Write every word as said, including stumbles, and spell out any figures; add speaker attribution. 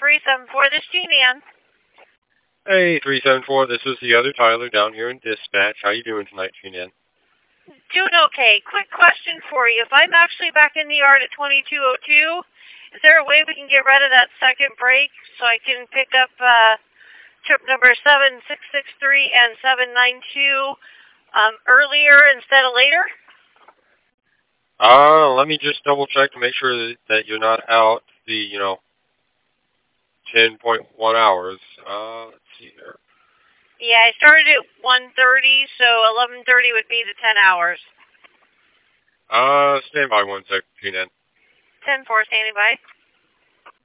Speaker 1: three seven four, this is Jeannie Ann.
Speaker 2: Hey, three seven four, this is the other Tyler down here in dispatch. How you doing tonight, Jeannie Ann?
Speaker 1: Doing okay. Quick question for you. If I'm actually back in the yard at twenty-two oh two, is there a way we can get rid of that second brake so I can pick up uh, trip number seven six six three and seven nine two um, earlier instead of later?
Speaker 2: Uh, let me just double check to make sure that, that you're not out the, you know, ten point one hours. Uh, let's see here.
Speaker 1: Yeah, I started at one thirty, so eleven thirty would be the ten hours.
Speaker 2: Uh, stand by one second, Jeannie Ann.
Speaker 1: ten four, standing by.